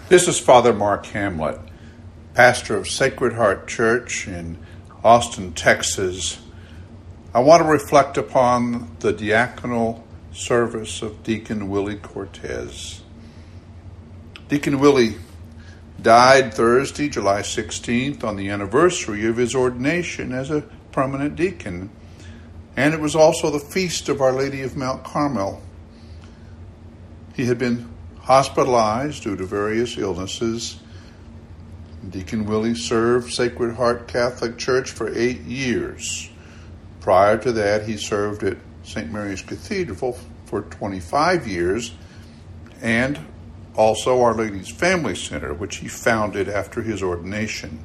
This is Father Mark Hamlet, pastor of Sacred Heart Church in Austin, Texas. I want to reflect upon the diaconal service of Deacon Willie Cortez. Deacon Willie died Thursday, July 16th, on the anniversary of his ordination as a permanent deacon, and it was also the feast of Our Lady of Mount Carmel. He had been hospitalized due to various illnesses. Deacon Willie served Sacred Heart Catholic Church for 8 years. Prior to that, he served at St. Mary's Cathedral for 25 years, and also Our Lady's Family Center, which he founded after his ordination.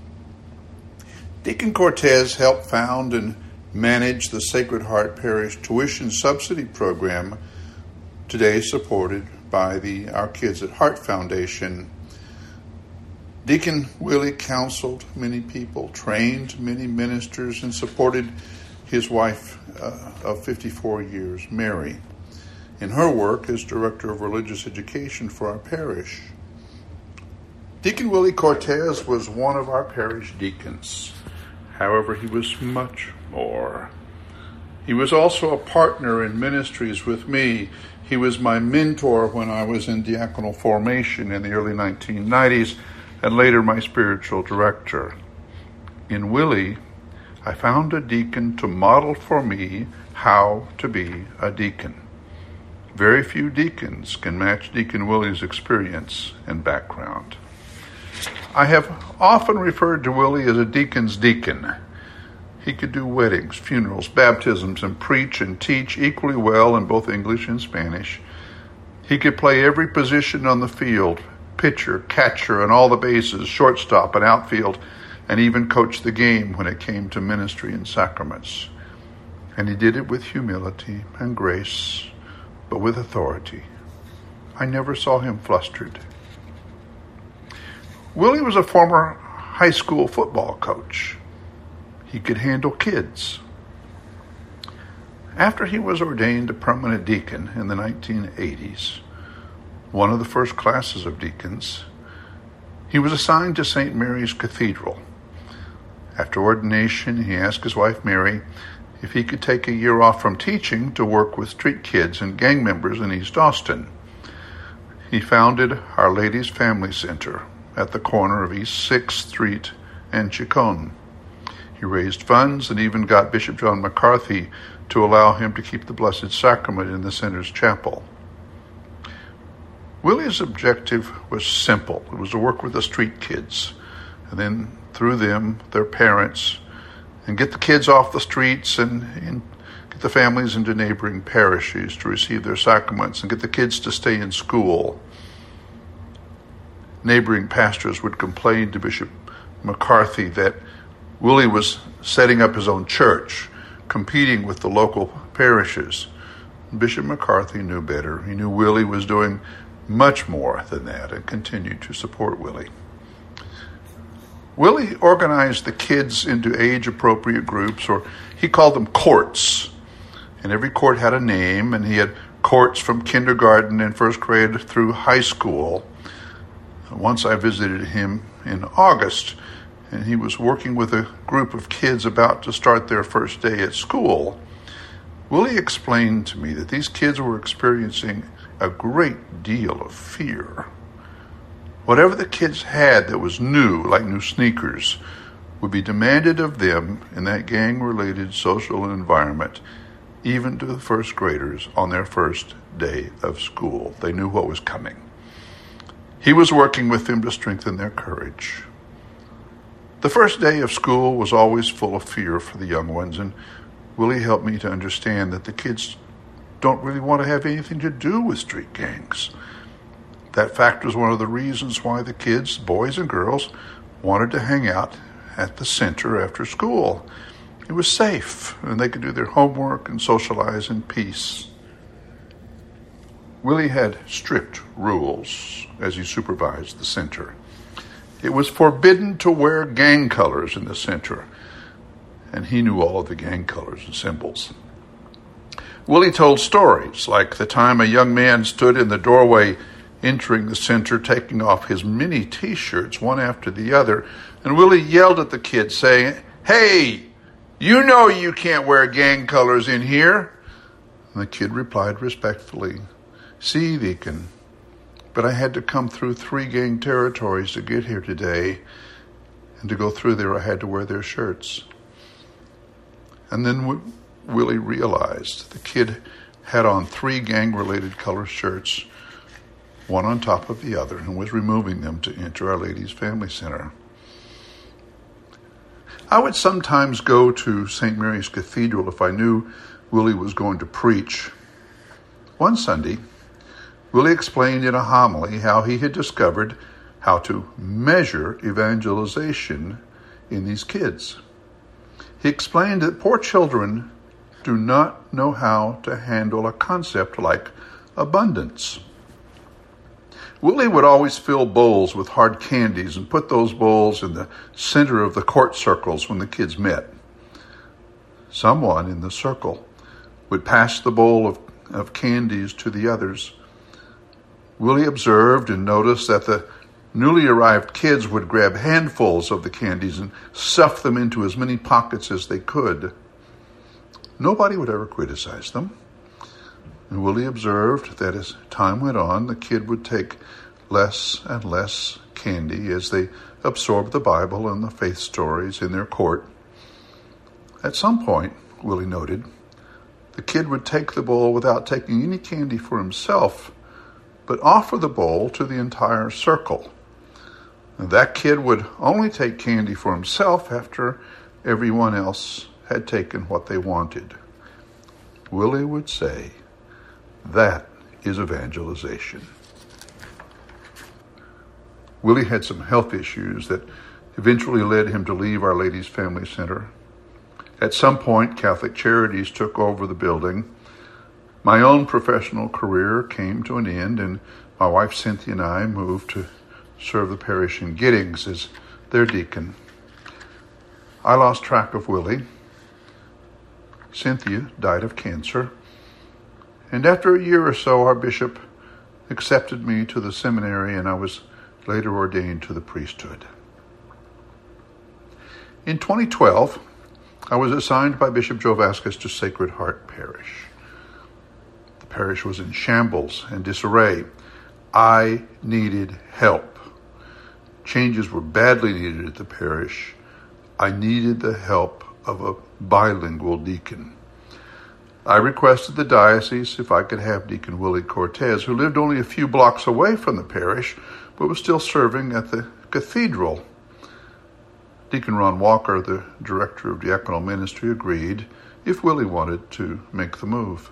Deacon Cortez helped found and manage the Sacred Heart Parish Tuition Subsidy Program, today supported by the Our Kids at Heart Foundation. Deacon Willie counseled many people, trained many ministers, and supported his wife of 54 years, Mary, in her work as Director of Religious Education for our parish. Deacon Willie Cortez was one of our parish deacons. However, he was much more. He was also a partner in ministries with me. He was my mentor when I was in diaconal formation in the early 1990s, and later my spiritual director. In Willie, I found a deacon to model for me how to be a deacon. Very few deacons can match Deacon Willie's experience and background. I have often referred to Willie as a deacon's deacon. He could do weddings, funerals, baptisms, and preach and teach equally well in both English and Spanish. He could play every position on the field, pitcher, catcher, and all the bases, shortstop and outfield, and even coach the game when it came to ministry and sacraments. And he did it with humility and grace, but with authority. I never saw him flustered. Willie was a former high school football coach. He could handle kids. After he was ordained a permanent deacon in the 1980s, one of the first classes of deacons, he was assigned to St. Mary's Cathedral. After ordination, he asked his wife Mary if he could take a year off from teaching to work with street kids and gang members in East Austin. He founded Our Lady's Family Center at the corner of East 6th Street and Chicon. He raised funds and even got Bishop John McCarthy to allow him to keep the Blessed Sacrament in the center's chapel. Willie's objective was simple. It was to work with the street kids, and then through them, their parents, and get the kids off the streets and get the families into neighboring parishes to receive their sacraments and get the kids to stay in school. Neighboring pastors would complain to Bishop McCarthy that Willie was setting up his own church, competing with the local parishes. Bishop McCarthy knew better. He knew Willie was doing much more than that and continued to support Willie. Willie organized the kids into age-appropriate groups, or he called them courts. And every court had a name, and he had courts from kindergarten and first grade through high school. Once I visited him in August, and he was working with a group of kids about to start their first day at school. Willie explained to me that these kids were experiencing a great deal of fear. Whatever the kids had that was new, like new sneakers, would be demanded of them in that gang-related social environment, even to the first graders on their first day of school. They knew what was coming. He was working with them to strengthen their courage. The first day of school was always full of fear for the young ones, and Willie helped me to understand that the kids don't really want to have anything to do with street gangs. That fact was one of the reasons why the kids, boys and girls, wanted to hang out at the center after school. It was safe, and they could do their homework and socialize in peace. Willie had strict rules as he supervised the center. It was forbidden to wear gang colors in the center, and he knew all of the gang colors and symbols. Willie told stories, like the time a young man stood in the doorway entering the center, taking off his many T-shirts one after the other, and Willie yelled at the kid, saying, "Hey, you know you can't wear gang colors in here." And the kid replied respectfully, "See, Deacon, but I had to come through 3 gang territories to get here today, and to go through there I had to wear their shirts." And then Willie realized the kid had on 3 gang-related color shirts, one on top of the other, and was removing them to enter Our Lady's Family Center. I would sometimes go to St. Mary's Cathedral if I knew Willie was going to preach. One Sunday, Willie explained in a homily how he had discovered how to measure evangelization in these kids. He explained that poor children do not know how to handle a concept like abundance. Willie would always fill bowls with hard candies and put those bowls in the center of the court circles when the kids met. Someone in the circle would pass the bowl of candies to the others. Willie observed and noticed that the newly arrived kids would grab handfuls of the candies and stuff them into as many pockets as they could. Nobody would ever criticize them. And Willie observed that as time went on, the kid would take less and less candy as they absorbed the Bible and the faith stories in their court. At some point, Willie noted, the kid would take the bowl without taking any candy for himself, but offer the bowl to the entire circle. And that kid would only take candy for himself after everyone else had taken what they wanted. Willie would say, that is evangelization. Willie had some health issues that eventually led him to leave Our Lady's Family Center. At some point, Catholic Charities took over the building. My own professional career came to an end, and my wife Cynthia and I moved to serve the parish in Giddings as their deacon. I lost track of Willie. Cynthia died of cancer. And after a year or so, our bishop accepted me to the seminary, and I was later ordained to the priesthood. In 2012, I was assigned by Bishop Joe Vasquez to Sacred Heart Parish. The parish was in shambles and disarray. I needed help. Changes were badly needed at the parish. I needed the help of a bilingual deacon. I requested the diocese if I could have Deacon Willie Cortez, who lived only a few blocks away from the parish, but was still serving at the cathedral. Deacon Ron Walker, the director of diaconal ministry, agreed if Willie wanted to make the move.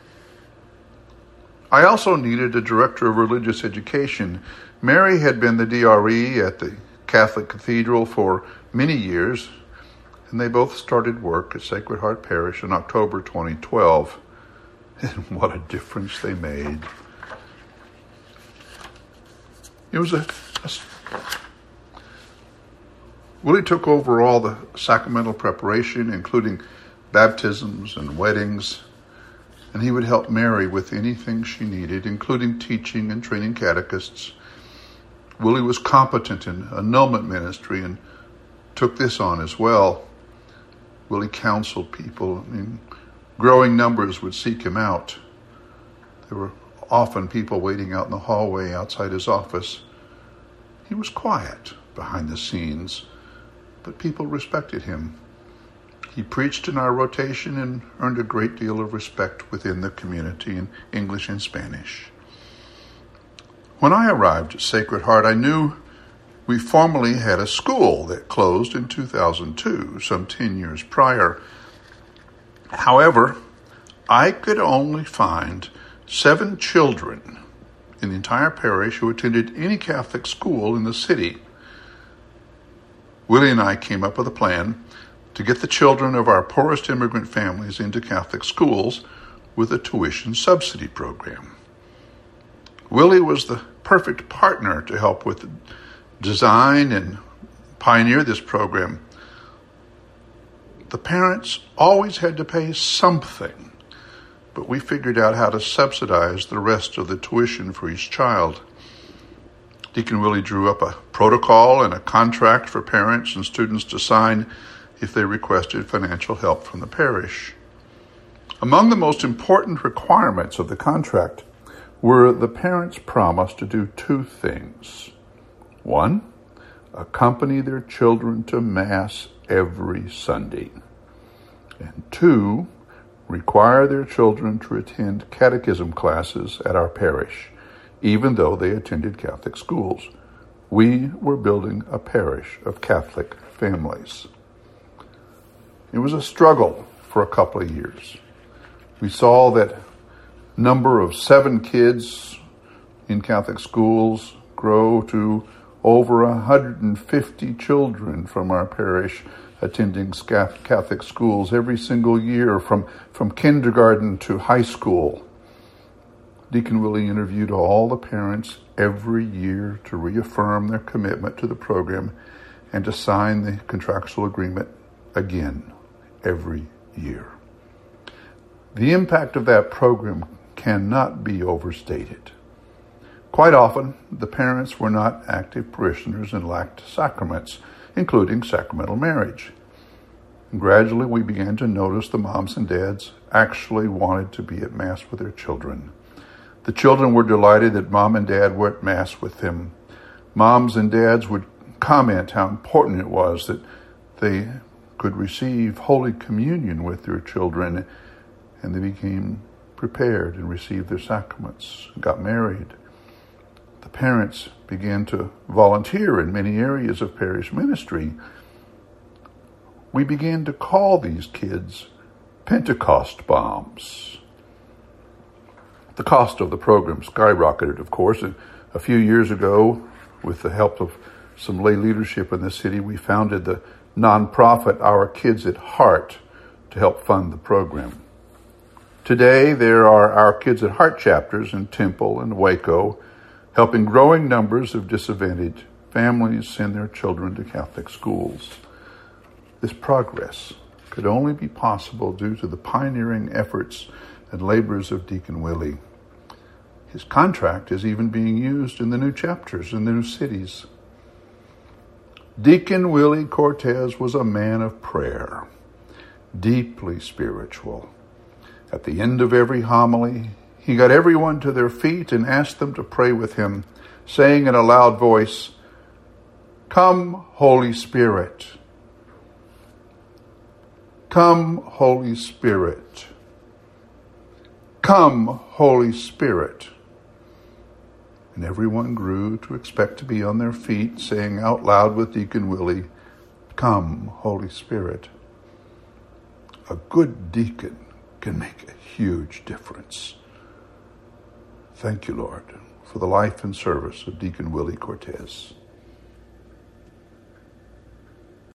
I also needed a director of religious education. Mary had been the DRE at the Catholic Cathedral for many years, and they both started work at Sacred Heart Parish in October 2012. And what a difference they made. It was Willie took over all the sacramental preparation, including baptisms and weddings, and he would help Mary with anything she needed, including teaching and training catechists. Willie was competent in annulment ministry and took this on as well. Willie counseled people. Growing numbers would seek him out. There were often people waiting out in the hallway outside his office. He was quiet behind the scenes, but people respected him. He preached in our rotation and earned a great deal of respect within the community in English and Spanish. When I arrived at Sacred Heart, I knew we formerly had a school that closed in 2002, some 10 years prior. However, I could only find 7 children in the entire parish who attended any Catholic school in the city. Willie and I came up with a plan to get the children of our poorest immigrant families into Catholic schools with a tuition subsidy program. Willie was the perfect partner to help with the design and pioneer this program. The parents always had to pay something, but we figured out how to subsidize the rest of the tuition for each child. Deacon Willie drew up a protocol and a contract for parents and students to sign if they requested financial help from the parish. Among the most important requirements of the contract were the parents' promise to do two things. One, accompany their children to Mass every Sunday. And two, require their children to attend catechism classes at our parish, even though they attended Catholic schools. We were building a parish of Catholic families. It was a struggle for a couple of years. We saw that number of 7 kids in Catholic schools grow to over 150 children from our parish attending Catholic schools every single year from kindergarten to high school. Deacon Willie interviewed all the parents every year to reaffirm their commitment to the program and to sign the contractual agreement again every year. The impact of that program cannot be overstated. Quite often, the parents were not active parishioners and lacked sacraments, including sacramental marriage. And gradually, we began to notice the moms and dads actually wanted to be at Mass with their children. The children were delighted that Mom and Dad were at Mass with them. Moms and dads would comment how important it was that they could receive Holy Communion with their children, and they became prepared and received their sacraments, got married. The parents began to volunteer in many areas of parish ministry. We began to call these kids Pentecost bombs. The cost of the program skyrocketed, of course. A few years ago, with the help of some lay leadership in the city, we founded the nonprofit Our Kids at Heart to help fund the program. Today, there are Our Kids at Heart chapters in Temple and Waco, helping growing numbers of disadvantaged families send their children to Catholic schools. This progress could only be possible due to the pioneering efforts and labors of Deacon Willie. His contract is even being used in the new chapters in the new cities. Deacon Willie Cortez was a man of prayer, deeply spiritual. At the end of every homily, he got everyone to their feet and asked them to pray with him, saying in a loud voice, "Come, Holy Spirit. Come, Holy Spirit. Come, Holy Spirit." And everyone grew to expect to be on their feet, saying out loud with Deacon Willie, "Come, Holy Spirit." A good deacon can make a huge difference. Thank you, Lord, for the life and service of Deacon Willie Cortez.